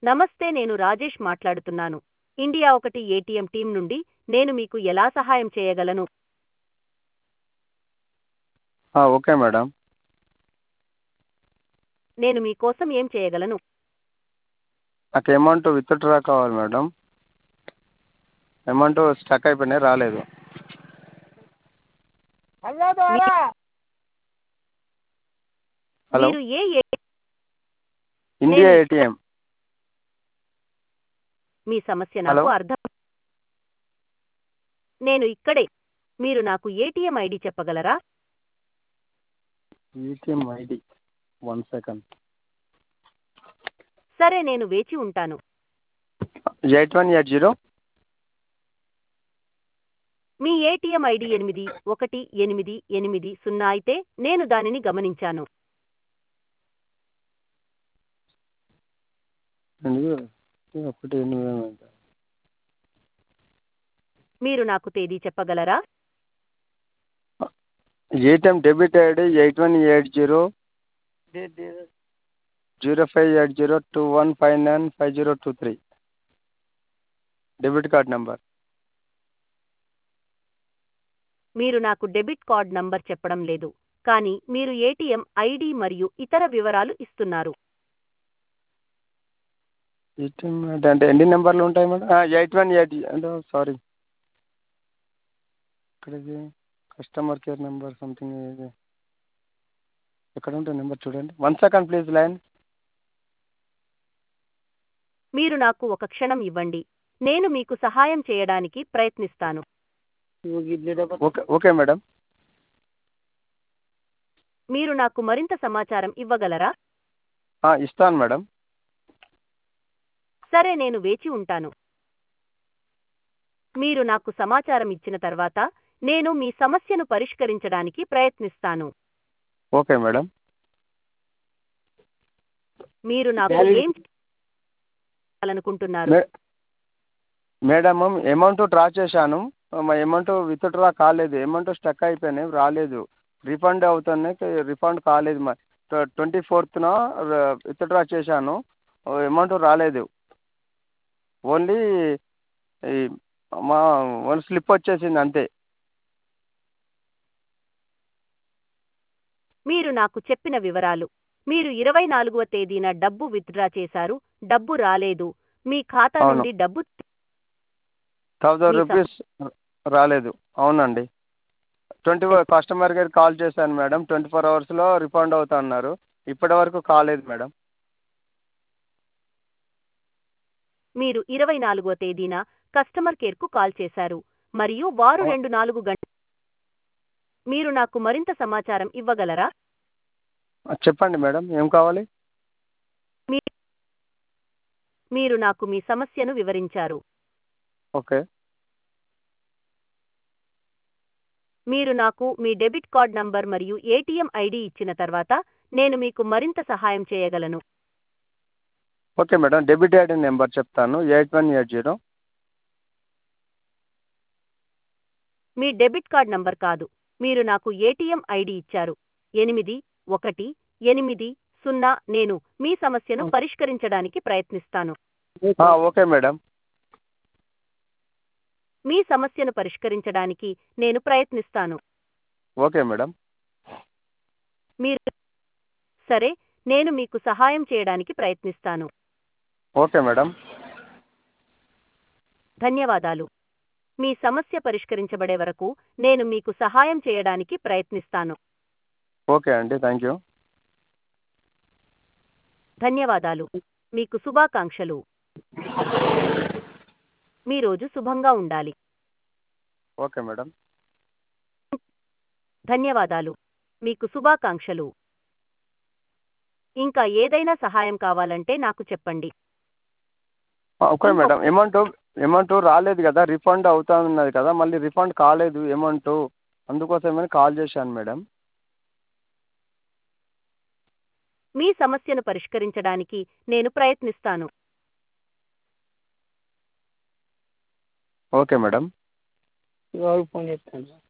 నమస్తే, నేను రాజేష్ మాట్లాడుతున్నాను. ఇండియా ఒకటి ఏటీఎం టీం నుండి. నేను మీకు ఎలా సహాయం చేయగలను? Okay madam. నేను మీకోసం ఏం చేయగలను? నాకు అమౌంట్ విత్డ్రా కావాలి మేడం. అమౌంట్ స్టక్ అయిపోయినాయి, రాలేదు. మీ- హలో, మీరు ఇండియా నేను ఏటీఎం. మీ సమస్య హలో, నాకు అర్థం. నేను ఇక్కడే. మీరు నాకు ఏటీఎం ఐడి చెప్పగలరా? ATM ID 1 second. సరే, నేను వేచి ఉంటాను. 8180. మీ ఏటీఎం ఐడి 818880 అయితే నేను దానిని గమనించాను. ఒకటి మీరు నాకు తేదీ చెప్పగలరా? ATM debit ID 8180 058021595023. Debit card number. మీరు నాకు డెబిట్ కార్డ్ నంబర్ చెప్పడం లేదు, కానీ మీరు ఏటీఎం ఐడి మరియు ఇతర వివరాలు ఇస్తున్నారు. ఏటీఎం అంటే ఎన్ని నెంబర్లు ఉంటాయి మేడం? 8180 అంటే సారీ, ఇక్కడికి కస్టమర్ కేర్ నెంబర్ సంథింగ్ ఇది ఎక్కడ ఉంటుంది నెంబర్ చూడండి. 1 సెకండ్ ప్లీజ్ లైన్. మీరు నాకు ఒక క్షణం ఇవ్వండి, నేను మీకు సహాయం చేయడానికి ప్రయత్నిస్తాను. Okay okay madam. మీరు నాకు మరింత సమాచారం ఇవ్వగలరా? ఇస్తాను మేడం. సరే, నేను వేచి ఉంటాను. మీరు నాకు సమాచారం ఇచ్చిన తర్వాత నేను మీ సమస్యను పరిష్కరించడానికి ప్రయత్నిస్తాను. Okay madam. మీరు నాకు ఏం చేయాలనుకుంటున్నారు? మేడం, అమౌంట్ డ్రా చేశాను, మా అమౌంట్ విత్డ్రా కాలేదు. అమౌంట్ స్టక్ అయిపోయినాయి, రాలేదు. రిఫండ్ అవుతున్నాయి, రిఫండ్ కాలేదు. 24న విత్డ్రా చేశాను, అమౌంట్ రాలేదు. ఓన్లీ ఈ మా ఓన్లీ స్లిప్ వచ్చేసింది అంతే. మీరు నాకు చెప్పిన వివరాలు. మీరు 24వ తేదీన డబ్బు విత్డ్రా చేశారు, డబ్బు రాలేదు. మీ ఖాతా అవును, నుండి డబ్బు 1000 మీ రూపీస్ రాలేదు. అవునండి. కస్టమర్ కేర్ కాల్ చేశాను మేడం, 24 అవర్స్లో రిఫండ్ అవుతా అన్నారు. ఇప్పటి వరకు కాలేదు మేడం. మీరు 24వ తేదీన కస్టమర్ కేర్కు కాల్ చేశారు మరియు వారు అవు- 24 గంటలు. మీరు నాకు మరింత సమాచారం ఇవ్వగలరా? చెప్పండి మేడం, ఏం కావాలి? మీ- మీరు నాకు మీ సమస్యను వివరించారు. ఓకే. మీరు నాకు మీ డెబిట్ కార్డ్ నంబర్ మరియు ఏటీఎం ఐడి ఇచ్చిన తర్వాత నేను మీకు మరింత సహాయం చేయగలను. Okay madam, debit ID number చెప్తాను. 8180. మీ డెబిట్ కార్డ్ నంబర్ కాదు, మీరు నాకు ఏటీఎం ఐడి ఇచ్చారు. 8180. నేను మీ సమస్యను పరిష్కరించడానికి ప్రయత్నిస్తాను. Okay madam. మీ సమస్యను పరిష్కరించడానికి నేను ప్రయత్నిస్తాను. Okay madam. మీరు సరే, నేను మీకు సహాయం చేయడానికి ప్రయత్నిస్తాను. Okay madam. ధన్యవాదాలు. మీ సమస్య పరిష్కరించబడే వరకు నేను మీకు సహాయం చేయడానికి ప్రయత్నిస్తాను. ఓకే అండి, థ్యాంక్ యూ. ధన్యవాదాలు. మీకు శుభాకాంక్షలు. మీ రోజు శుభంగా ఉండాలి. Okay madam. ధన్యవాదాలు. మీకు శుభాకాంక్షలు. ఇంకా ఏదైనా సహాయం కావాలంటే నాకు చెప్పండి. ఓకే మేడం, అమౌంట్ రాలేదు కదా, రిఫండ్ అవుతా ఉన్నది కదా, మళ్ళీ రిఫండ్ కాలేదు అమౌంట్, అందుకోసమని కాల్ చేశాను మేడం. మీ సమస్యను పరిష్కరించడానికి నేను ప్రయత్నిస్తాను. Okay madam. ఇవాళ ఫోన్ చేస్తాను.